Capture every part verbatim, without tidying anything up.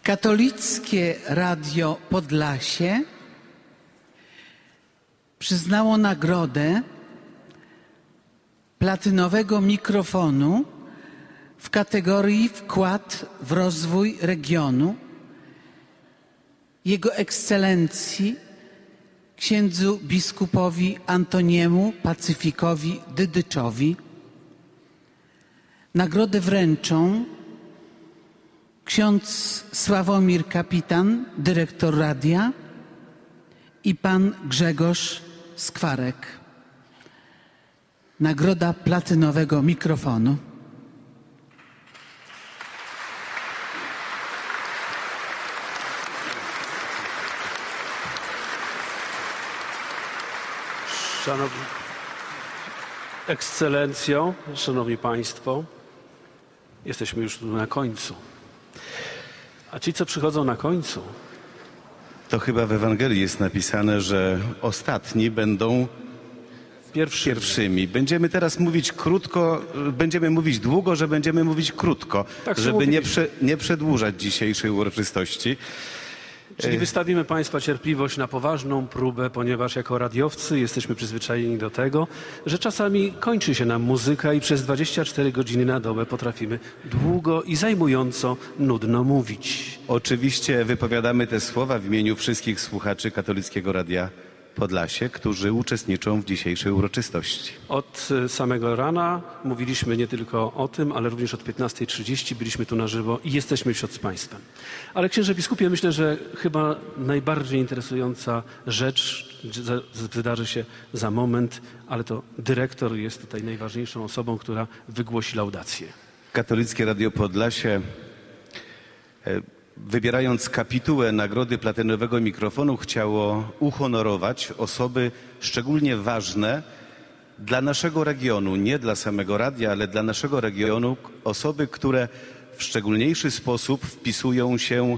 Katolickie Radio Podlasie przyznało nagrodę platynowego mikrofonu w kategorii Wkład w rozwój regionu Jego Ekscelencji księdzu biskupowi Antoniemu Pacyfikowi Dydyczowi. Nagrodę wręczą ksiądz Sławomir Kapitan, dyrektor radia, i pan Grzegorz Skwarek. Nagroda platynowego mikrofonu. Szanowni Ekscelencjo, Szanowni Państwo, jesteśmy już tu na końcu. A ci, co przychodzą na końcu... To chyba w Ewangelii jest napisane, że ostatni będą Pierwszy. pierwszymi. Będziemy teraz mówić krótko, będziemy mówić długo, że będziemy mówić krótko, Tak, żeby nie, prze, nie przedłużać dzisiejszej uroczystości. Czyli wystawimy Państwa cierpliwość na poważną próbę, ponieważ jako radiowcy jesteśmy przyzwyczajeni do tego, że czasami kończy się nam muzyka i przez dwadzieścia cztery godziny na dobę potrafimy długo i zajmująco nudno mówić. Oczywiście wypowiadamy te słowa w imieniu wszystkich słuchaczy Katolickiego Radia Podlasie, którzy uczestniczą w dzisiejszej uroczystości. Od samego rana mówiliśmy nie tylko o tym, ale również od piętnastej trzydzieści byliśmy tu na żywo i jesteśmy wśród z Państwem. Ale księże biskupie, myślę, że chyba najbardziej interesująca rzecz wydarzy się za moment, ale to dyrektor jest tutaj najważniejszą osobą, która wygłosi laudację. Katolickie Radio Podlasie, wybierając kapitułę Nagrody Platynowego Mikrofonu, chciało uhonorować osoby szczególnie ważne dla naszego regionu, nie dla samego radia, ale dla naszego regionu, osoby, które w szczególniejszy sposób wpisują się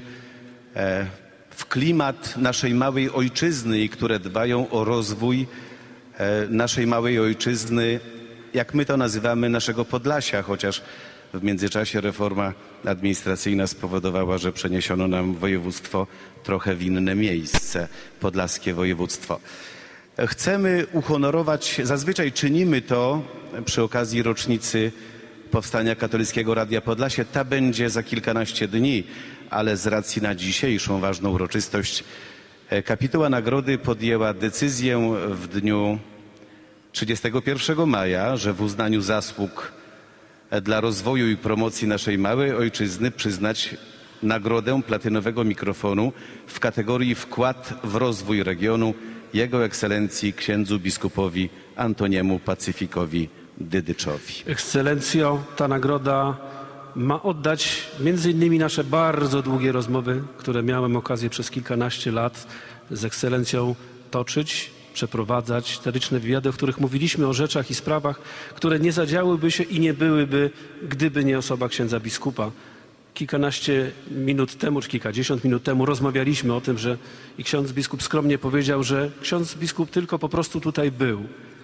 w klimat naszej małej ojczyzny i które dbają o rozwój naszej małej ojczyzny, jak my to nazywamy, naszego Podlasia, chociaż w międzyczasie reforma administracyjna spowodowała, że przeniesiono nam województwo trochę w inne miejsce, podlaskie województwo. Chcemy uhonorować, zazwyczaj czynimy to przy okazji rocznicy powstania Katolickiego Radia Podlasie. Ta będzie za kilkanaście dni, ale z racji na dzisiejszą ważną uroczystość kapituła nagrody podjęła decyzję w dniu trzydziestego pierwszego maja, że w uznaniu zasług dla rozwoju i promocji naszej małej ojczyzny przyznać nagrodę platynowego mikrofonu w kategorii Wkład w rozwój regionu Jego Ekscelencji księdzu biskupowi Antoniemu Pacyfikowi Dydyczowi. Ekscelencjo, ta nagroda ma oddać między innymi nasze bardzo długie rozmowy, które miałem okazję przez kilkanaście lat z Ekscelencją toczyć, przeprowadzać, te liczne wywiady, w których mówiliśmy o rzeczach i sprawach, które nie zadziałyby się i nie byłyby, gdyby nie osoba księdza biskupa. Kilkanaście minut temu, czy kilkadziesiąt minut temu rozmawialiśmy o tym, że i ksiądz biskup skromnie powiedział, że ksiądz biskup tylko po prostu tutaj był.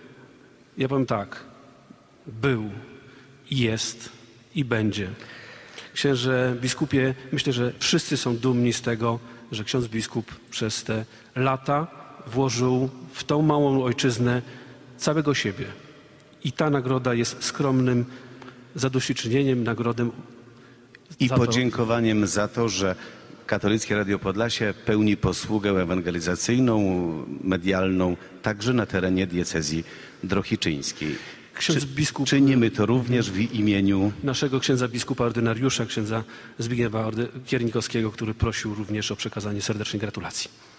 Ja powiem tak, był, jest i będzie. Księże biskupie, myślę, że wszyscy są dumni z tego, że ksiądz biskup przez te lata włożył w tą małą ojczyznę całego siebie. I ta nagroda jest skromnym zadośćuczynieniem, nagrodą i za podziękowaniem to, za to, że Katolickie Radio Podlasie pełni posługę ewangelizacyjną, medialną, także na terenie diecezji drohiczyńskiej. Ksiądz biskup, czynimy to również w imieniu naszego księdza biskupa ordynariusza, księdza Zbigniewa Kiernikowskiego, który prosił również o przekazanie serdecznej gratulacji.